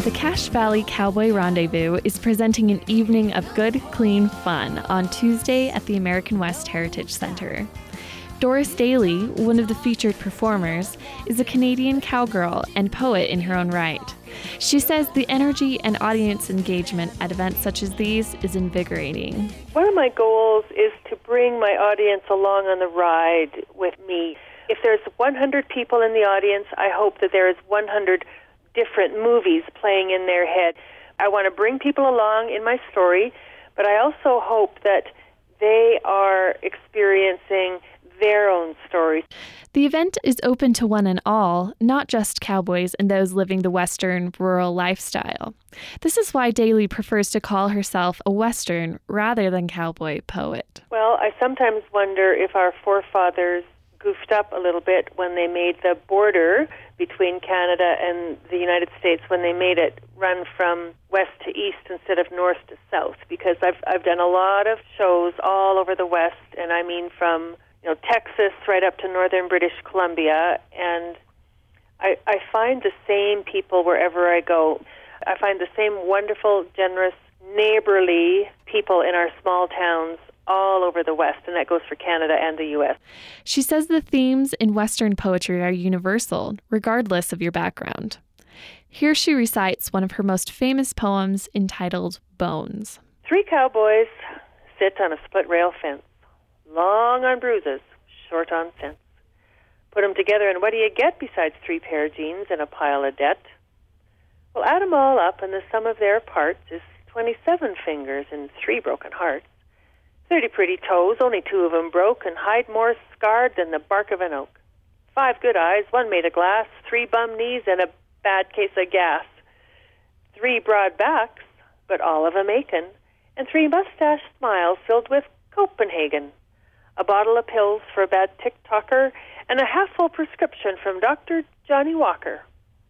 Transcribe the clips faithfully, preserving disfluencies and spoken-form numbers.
The Cache Valley Cowboy Rendezvous is presenting an evening of good, clean fun on Tuesday at the American West Heritage Center. Doris Daly, one of the featured performers, is a Canadian cowgirl and poet in her own right. She says the energy and audience engagement at events such as these is invigorating. One of my goals is to bring my audience along on the ride with me. If there's one hundred people in the audience, I hope that there is one hundred different movies playing in their head. I want to bring people along in my story, but I also hope that they are experiencing their own stories. The event is open to one and all, not just cowboys and those living the Western rural lifestyle. This is why Daly prefers to call herself a Western rather than cowboy poet. Well, I sometimes wonder if our forefathers goofed up a little bit when they made the border between Canada and the United States, when they made it run from west to east instead of north to south, because I've I've done a lot of shows all over the West, and I mean from you know Texas right up to northern British Columbia, and I, I find the same people wherever I go. I find the same wonderful, generous, neighborly people in our small towns all over the West, and that goes for Canada and the U S. She says the themes in Western poetry are universal, regardless of your background. Here she recites one of her most famous poems entitled Bones. Three cowboys sit on a split-rail fence, long on bruises, short on sense. Put them together, and what do you get besides three pair of jeans and a pile of debt? Well, add them all up, and the sum of their parts is twenty-seven fingers and three broken hearts. Thirty pretty toes, only two of them broke, and hide more scarred than the bark of an oak. Five good eyes, one made of glass, three bum knees, and a bad case of gas. Three broad backs, but all of 'em aching, and three mustache smiles filled with Copenhagen. A bottle of pills for a bad tick-tocker, and a half-full prescription from Doctor Johnny Walker.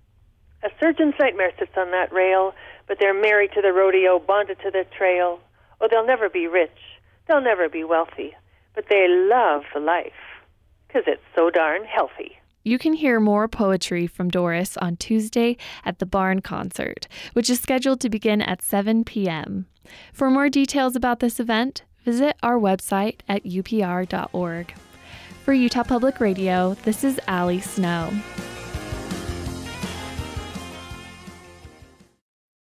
A surgeon's nightmare sits on that rail, but they're married to the rodeo, bonded to the trail. Oh, they'll never be rich. They'll never be wealthy, but they love the life, 'cause it's so darn healthy. You can hear more poetry from Doris on Tuesday at the Barn Concert, which is scheduled to begin at seven p.m. For more details about this event, visit our website at U P R dot org. For Utah Public Radio, this is Allie Snow.